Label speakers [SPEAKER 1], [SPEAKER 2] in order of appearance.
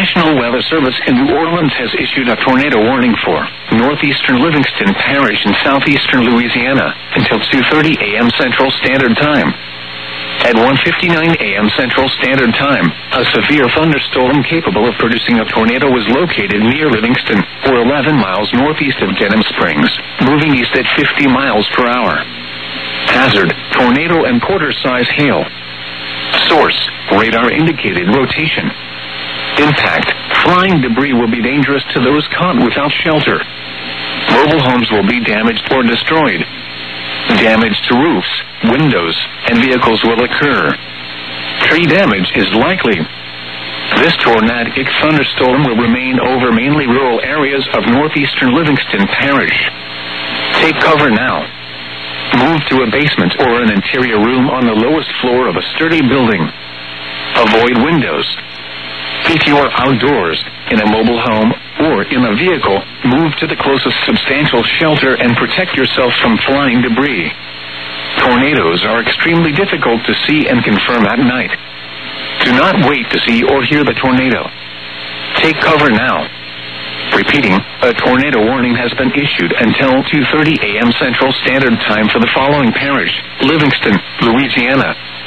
[SPEAKER 1] National Weather Service in New Orleans has issued a tornado warning for northeastern Livingston Parish in southeastern Louisiana until 2:30 a.m. Central Standard Time. At 1:59 a.m. Central Standard Time, a severe thunderstorm capable of producing a tornado was located near Livingston, or 11 miles northeast of Denham Springs, moving east at 50 miles per hour. Hazard, tornado and quarter-size hail. Source, radar indicated rotation. Impact, flying debris will be dangerous to those caught without shelter. Mobile homes will be damaged or destroyed. Damage to roofs, windows, and vehicles will occur. Tree damage is likely. This tornadic thunderstorm will remain over mainly rural areas of northeastern Livingston Parish. Take cover now. Move to a basement or an interior room on the lowest floor of a sturdy building. Avoid windows. If you are outdoors, in a mobile home, or in a vehicle, move to the closest substantial shelter and protect yourself from flying debris. Tornadoes are extremely difficult to see and confirm at night. Do not wait to see or hear the tornado. Take cover now. Repeating, a tornado warning has been issued until 2:30 a.m. Central Standard Time for the following parish: Livingston, Louisiana,